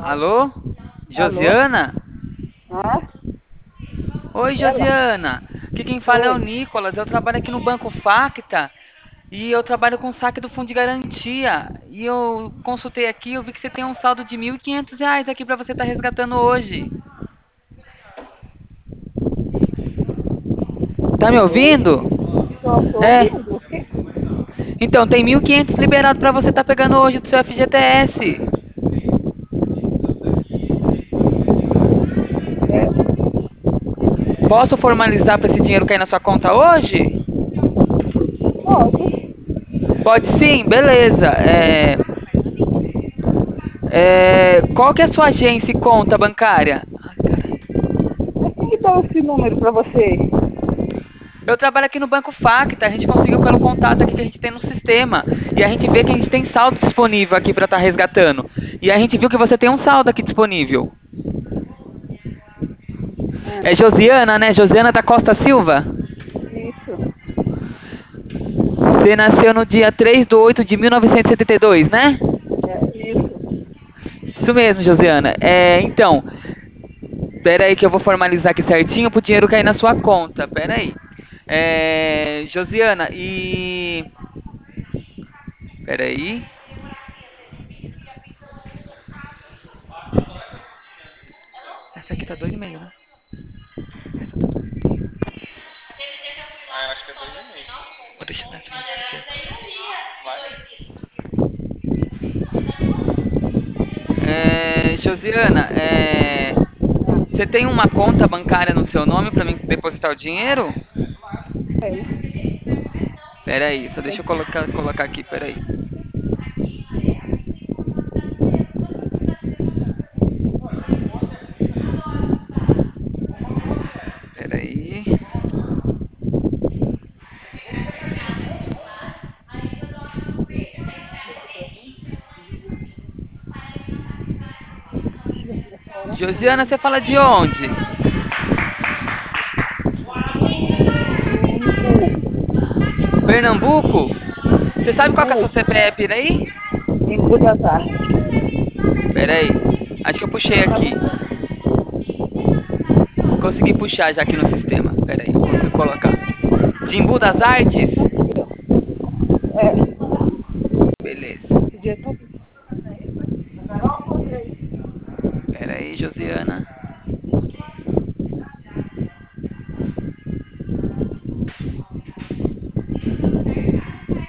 Alô? Alô? Josiana? Ah, Oi, ela? Josiana. Aqui quem fala é o Oi. Nicolas. Eu trabalho aqui no Banco Facta e eu trabalho com saque do Fundo de Garantia. E eu consultei aqui, eu vi que você tem um saldo de R$ 1.500 aqui para você estar resgatando hoje. Tá me Oi? ouvindo? Tô É. ouvindo. O quê? Então, tem 1.500 liberado para você estar pegando hoje do seu FGTS. É, Posso formalizar para esse dinheiro cair na sua conta hoje? pode. Pode sim, beleza. Qual que é a sua agência e conta bancária? Mas quem que deu esse número pra você? Eu trabalho aqui no Banco Facta, a gente conseguiu pelo contato aqui que a gente tem no sistema. E a gente vê que a gente tem saldo disponível aqui para estar resgatando. E a gente viu que você tem um saldo aqui disponível. Ah, É Josiana, né? Josiana da Costa Silva? isso. Você nasceu no dia 3/8 de 1972, né? É, isso. Isso mesmo, Josiana. Então, pera aí que eu vou formalizar aqui certinho pro dinheiro cair na sua conta. Pera aí. Josiana, e... Pera aí. Essa aqui tá 2,5, né? Essa tá 2,5. Vou deixar na frente isso aqui. Josiana, Ah, você tem uma conta bancária no seu nome pra mim depositar o dinheiro? tem. Pera aí, só deixa Tem. eu colocar aqui, pera aí. Pera aí. Josiana, você fala de onde? Imbu. Pernambuco? Você sabe qual que é a Imbu. sua CPF aí? Imbu das Artes. Pera aí. Acho que eu puxei aqui. Consegui puxar já aqui no sistema. Pera aí, eu consigo colocar. Timbu das Artes? Aqui, ó. É, Beleza. esse dia tá aqui. Pera aí, Josiana.